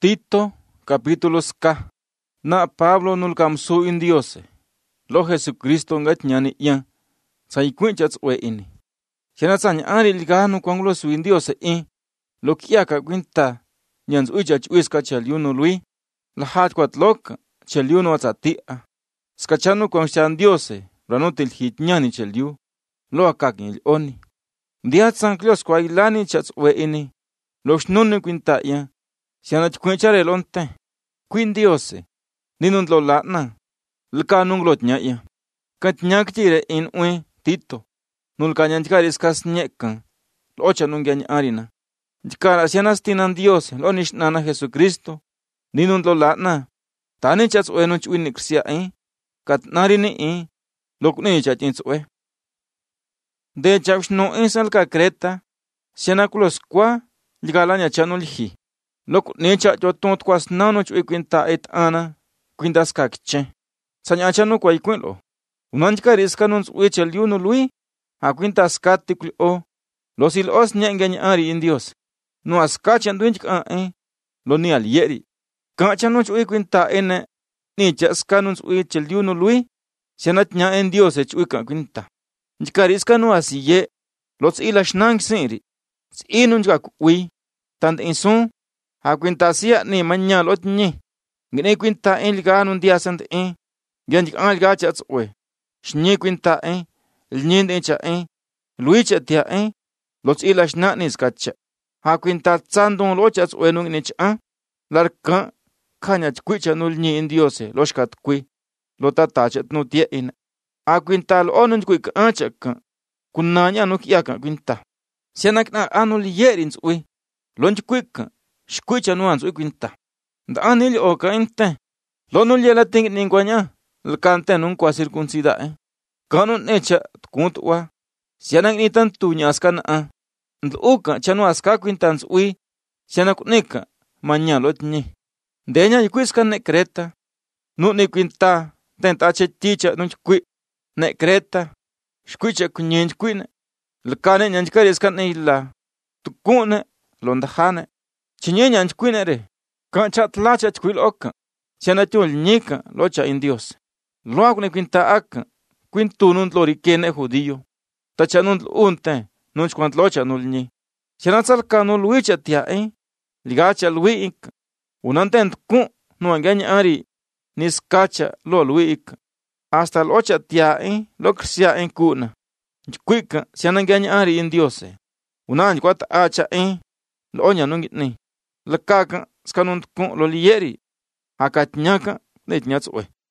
Tito, capítulo ska. Na Pablo nulkamsu in Diose. Lo Jesucristo ngat nyani yan. Sa ikwinchats we ini. Siya sanya ari ligano kwang lo su in Diose in. Lo kia ka kwinta. Nyans ujach uiska chaliuno lui. Lahat kwat lok chaliuno atzatia. Skachano kwang siyan Diose. Ranotil hit nyani chaliu. Lo akakin il oni. Diat san klios kwa ilani chats we ini. Lo shnuni kwinta yan. Siya kwinchare lonte. Queen Diose. Ninun lo latna. Lkanung lot nyaya. Kat nyaktire in ue Tito. Nul kanyanchkar iskas nyekan. Locha nungyan arina. Jkara sianas tinan Dios. Lo nishnana Jesucristo. Ninun lo latna. Tani chats ue nuch winiksia kat narini lokni chat insue. De chapshno insalka Creta. Sianakulos kwa. Jgalanya chanulhi. Lok necha jotont kwas nanoch uikwinta et ana. Quintas kakche. Sanyachano kwa ikwinlo. Unanchka riskanons uichel yuno lui. A quintas katiklo. Los ilos nyangan ari in Dios. No askachan duinchka lo ni al yeri. Kachanoch uikwinta ene. Ni chaskanons uichel yuno lui. Sianat nya en Dios ech uika quinta. Nchkariskano asiye. Los ilash nang siri. Inunchka ui. Tant insun. A quintasia ni mañana lot ni. Gine quinta ligan un día sant Ganjik gachats we. Shni quinta Lnind echa Luicha tia Los ilash nanis gacha. Ha quinta tsandon lochats we nung nich Larka. Kanyach quicha nul ni in Diose. Loshkat qui. Lota tachat no tia in. A quinta lo onun quick anchak. Kunanya nuk yaka quinta. Sianak na anul yerins we. Lonch quick. Shquicha nuans we quinta. Da anil o kainte. Lonul yela ting ningwanya. Lkante nun kwa circuncida Kanun echa kuntwa. Sianak nitan tunyaskan Ndluka chanu aska quintans ui. Sianak nika. Mañalot ni. Deña yquiskan ne Creta. Nu ni quinta. Tentache ticha nunch qui. Ne Creta. Shquicha kunyench quine. Lkane nyanchkariskan ne illa. Tukune. Londahane. Chinyenyanch quinere. Kanchat lacha chquil oka. Sianatul nika locha in Dios. Luego ne quinta aka. Quintunun lorikene judío. Tachanun unte. Nunch quant locha nul ni. Sianatzal kanul wicha tia Ligacha luik. Unantent ku. Nuangaña ari. Niskacha lo luik. Hasta locha tia Loksia kuna. Chquika. Sianangaña ari in Dios. Unan quat acha Loña nungitni. Lakaka. Skanun kun lo lieri. Akatnyaka. Netnyats we.